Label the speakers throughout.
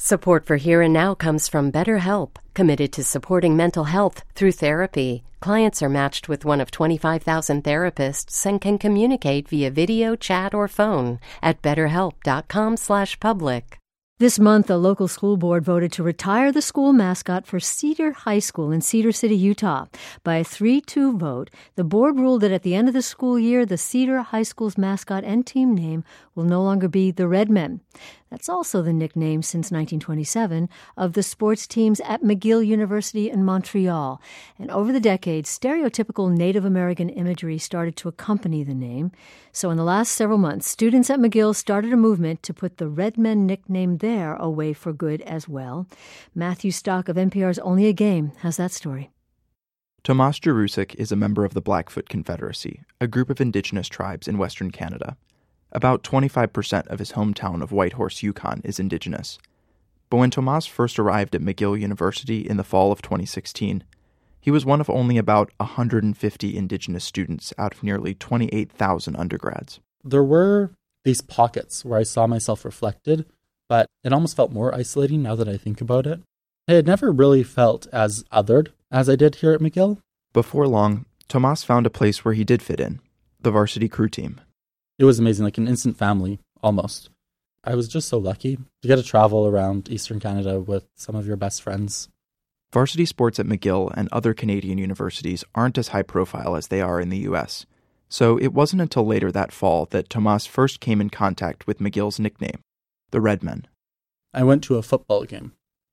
Speaker 1: Support for Here and Now comes from BetterHelp, committed to supporting mental health through therapy. Clients are matched with one of 25,000 therapists and can communicate via video, chat, or phone at betterhelp.com/public.
Speaker 2: This month, a local school board voted to retire the school mascot for Cedar High School in Cedar City, Utah. By a 3-2 vote, the board ruled that at the end of the school year, the Cedar High School's mascot and team name will no longer be the Redmen. That's also the nickname since 1927 of the sports teams at McGill University in Montreal. And over the decades, stereotypical Native American imagery started to accompany the name. So in the last several months, students at McGill started a movement to put the Redmen nickname there away for good as well. Matthew Stock of NPR's Only a Game has that story.
Speaker 3: Tomas Jerusik is a member of the Blackfoot Confederacy, a group of indigenous tribes in Western Canada. About 25% of his hometown of Whitehorse, Yukon, is indigenous. But when Tomas first arrived at McGill University in the fall of 2016, he was one of only about 150 indigenous students out of nearly 28,000 undergrads.
Speaker 4: There were these pockets where I saw myself reflected, but it almost felt more isolating now that I think about it. I had never really felt as othered as I did here at McGill.
Speaker 3: Before long, Tomas found a place where he did fit in, the varsity crew team.
Speaker 4: It was amazing, like an instant family, almost. I was just so lucky to get to travel around Eastern Canada with some of your best friends.
Speaker 3: Varsity sports at McGill and other Canadian universities aren't as high profile as they are in the U.S., so it wasn't until later that fall that Tomas first came in contact with McGill's nickname, the Redmen.
Speaker 4: I went to a football game.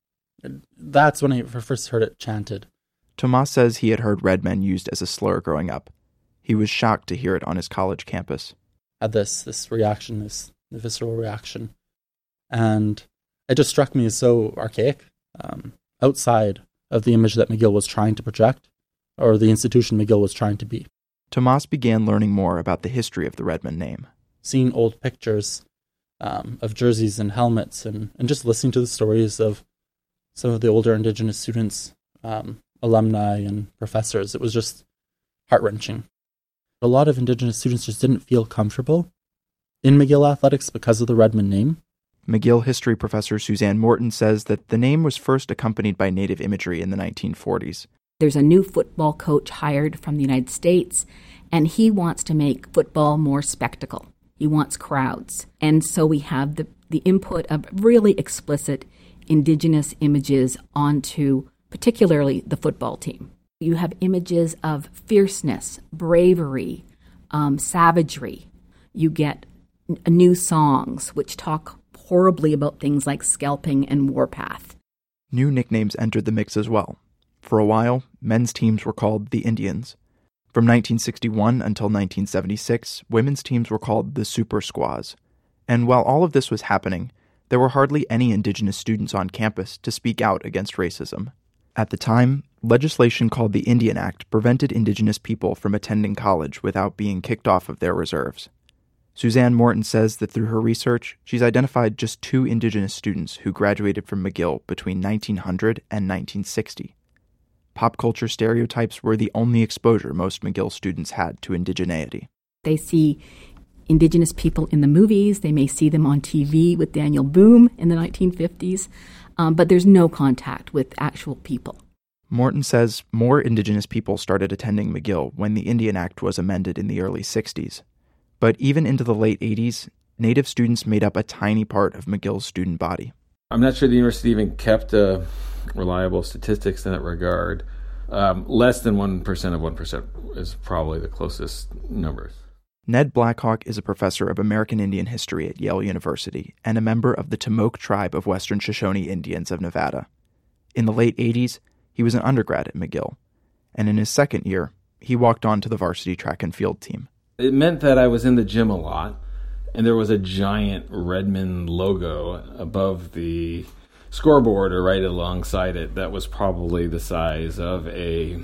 Speaker 4: That's when I first heard it chanted.
Speaker 3: Tomas says he had heard Redmen used as a slur growing up. He was shocked to hear it on his college campus.
Speaker 4: Had this reaction, this visceral reaction. And it just struck me as so archaic, outside of the image that McGill was trying to project, or the institution McGill was trying to be.
Speaker 3: Tomas began learning more about the history of the Redmen name.
Speaker 4: Seeing old pictures of jerseys and helmets, and just listening to the stories of some of the older Indigenous students, alumni and professors, it was just heart-wrenching. A lot of Indigenous students just didn't feel comfortable in McGill athletics because of the Redmen name.
Speaker 3: McGill history professor Suzanne Morton says that the name was first accompanied by Native imagery in the 1940s.
Speaker 5: There's a new football coach hired from the United States, and he wants to make football more spectacle. He wants crowds. And so we have the input of really explicit Indigenous images onto particularly the football team. You have images of fierceness, bravery, savagery. You get new songs which talk horribly about things like scalping and warpath.
Speaker 3: New nicknames entered the mix as well. For a while, men's teams were called the Indians. From 1961 until 1976, women's teams were called the Super Squaws. And while all of this was happening, there were hardly any Indigenous students on campus to speak out against racism. At the time, legislation called the Indian Act prevented Indigenous people from attending college without being kicked off of their reserves. Suzanne Morton says that through her research, she's identified just 2 Indigenous students who graduated from McGill between 1900 and 1960. Pop culture stereotypes were the only exposure most McGill students had to indigeneity.
Speaker 5: They see Indigenous people in the movies. They may see them on TV with Daniel Boone in the 1950s, but there's no contact with actual people.
Speaker 3: Morton says more Indigenous people started attending McGill when the Indian Act was amended in the early 60s. But even into the late 80s, Native students made up a tiny part of McGill's student body.
Speaker 6: I'm not sure the university even kept reliable statistics in that regard. Less than 1% of 1% is probably the closest numbers.
Speaker 3: Ned Blackhawk is a professor of American Indian history at Yale University and a member of the Timoke tribe of Western Shoshone Indians of Nevada. In the late 80s, he was an undergrad at McGill, and in his second year, he walked on to the varsity track and field team.
Speaker 6: It meant that I was in the gym a lot, and there was a giant Redmen logo above the scoreboard or right alongside it that was probably the size of a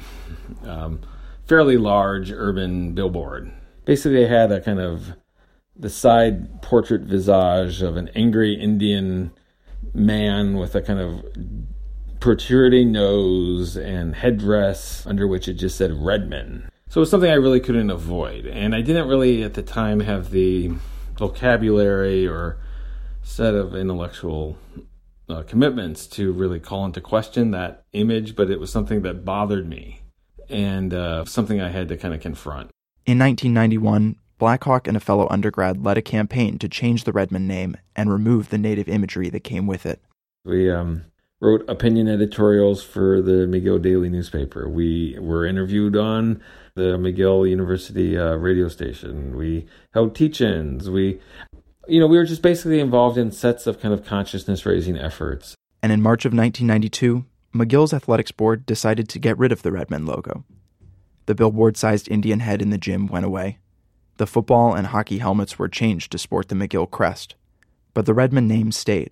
Speaker 6: fairly large urban billboard. Basically, I had a kind of the side portrait visage of an angry Indian man with a kind of protruding nose and headdress under which it just said Redmen. So it was something I really couldn't avoid. And I didn't really at the time have the vocabulary or set of intellectual commitments to really call into question that image, but it was something that bothered me and something I had to kind of confront.
Speaker 3: In 1991, Blackhawk and a fellow undergrad led a campaign to change the Redmond name and remove the native imagery that came with it.
Speaker 6: We wrote opinion editorials for the McGill Daily newspaper. We were interviewed on the McGill University radio station. We held teach-ins. We were just basically involved in sets of kind of consciousness-raising efforts.
Speaker 3: And in March of 1992, McGill's athletics board decided to get rid of the Redmond logo. The billboard-sized Indian head in the gym went away. The football and hockey helmets were changed to sport the McGill crest, but the Redmond name stayed.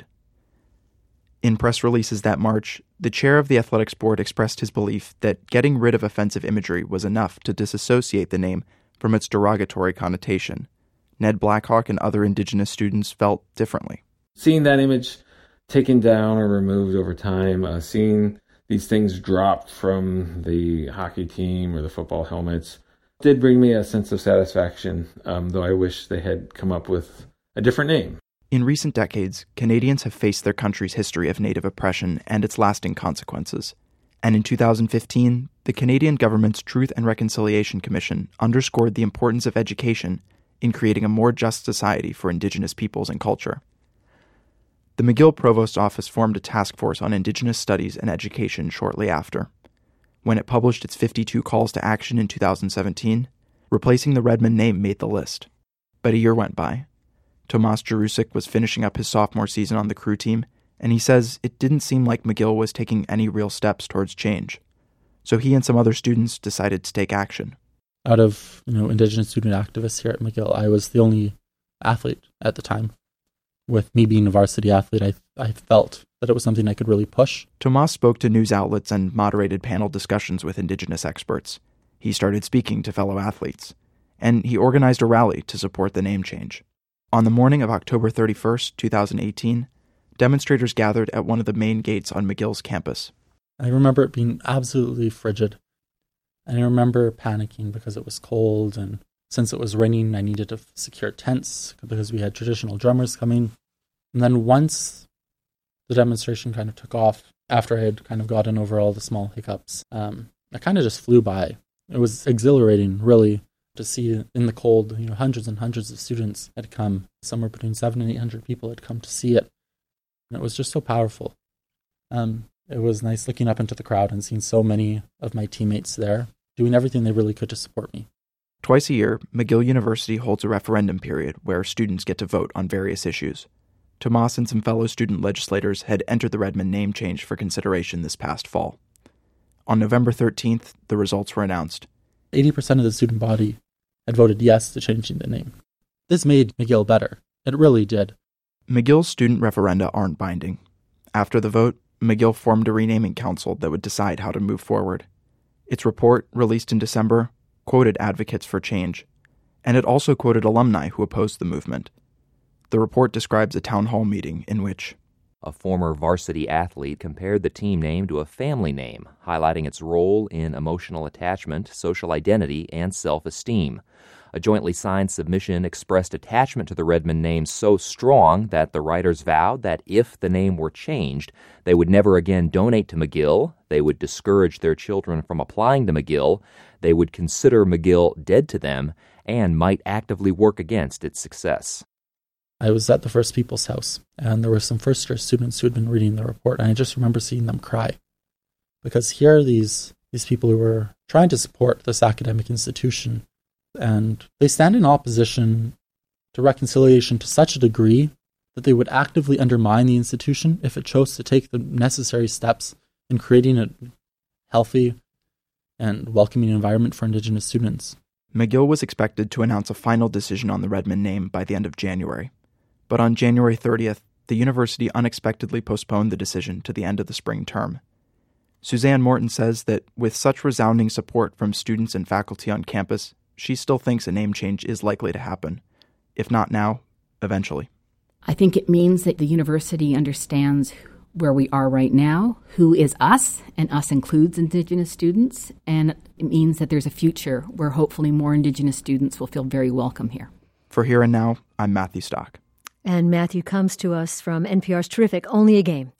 Speaker 3: In press releases that March, the chair of the athletics board expressed his belief that getting rid of offensive imagery was enough to disassociate the name from its derogatory connotation. Ned Blackhawk and other Indigenous students felt differently.
Speaker 6: Seeing that image taken down or removed over time, seeing these things dropped from the hockey team or the football helmets, did bring me a sense of satisfaction, though I wish they had come up with a different name.
Speaker 3: In recent decades, Canadians have faced their country's history of Native oppression and its lasting consequences. And in 2015, the Canadian government's Truth and Reconciliation Commission underscored the importance of education in creating a more just society for Indigenous peoples and culture. The McGill Provost's office formed a task force on Indigenous studies and education shortly after. When it published its 52 calls to action in 2017, replacing the Redmond name made the list. But a year went by. Tomas Jarusik was finishing up his sophomore season on the crew team, and he says it didn't seem like McGill was taking any real steps towards change. So he and some other students decided to take action.
Speaker 4: Out of Indigenous student activists here at McGill, I was the only athlete at the time. With me being a varsity athlete, I felt that it was something I could really push.
Speaker 3: Tomas spoke to news outlets and moderated panel discussions with Indigenous experts. He started speaking to fellow athletes, and he organized a rally to support the name change. On the morning of October 31st, 2018, demonstrators gathered at one of the main gates on McGill's campus.
Speaker 4: I remember it being absolutely frigid. And I remember panicking because it was cold, and since it was raining, I needed to secure tents because we had traditional drummers coming. And then once the demonstration kind of took off, after I had kind of gotten over all the small hiccups, I kind of just flew by. It was exhilarating, really, to see in the cold, hundreds and hundreds of students had come. Somewhere between 700 and 800 people had come to see it. And it was just so powerful. It was nice looking up into the crowd and seeing so many of my teammates there, doing everything they really could to support me.
Speaker 3: Twice a year, McGill University holds a referendum period where students get to vote on various issues. Tomas and some fellow student legislators had entered the Redmond name change for consideration this past fall. On November 13th, the results were announced.
Speaker 4: 80% of the student body had voted yes to changing the name. This made McGill better. It really did.
Speaker 3: McGill's student referenda aren't binding. After the vote, McGill formed a renaming council that would decide how to move forward. Its report, released in December, quoted advocates for change, and it also quoted alumni who opposed the movement. The report describes a town hall meeting in which
Speaker 7: a former varsity athlete compared the team name to a family name, highlighting its role in emotional attachment, social identity, and self-esteem. A jointly signed submission expressed attachment to the Redmond name so strong that the writers vowed that if the name were changed, they would never again donate to McGill, they would discourage their children from applying to McGill, they would consider McGill dead to them, and might actively work against its success.
Speaker 4: I was at the First People's House, and there were some first-year students who had been reading the report, and I just remember seeing them cry. Because here are these people who were trying to support this academic institution, and they stand in opposition to reconciliation to such a degree that they would actively undermine the institution if it chose to take the necessary steps in creating a healthy and welcoming environment for Indigenous students.
Speaker 3: McGill was expected to announce a final decision on the Redmond name by the end of January. But on January 30th, the university unexpectedly postponed the decision to the end of the spring term. Suzanne Morton says that with such resounding support from students and faculty on campus, she still thinks a name change is likely to happen. If not now, eventually.
Speaker 5: I think it means that the university understands where we are right now, who is us, and us includes Indigenous students, and it means that there's a future where hopefully more Indigenous students will feel very welcome here.
Speaker 3: For Here and Now, I'm Matthew Stock.
Speaker 2: And Matthew comes to us from NPR's terrific Only a Game.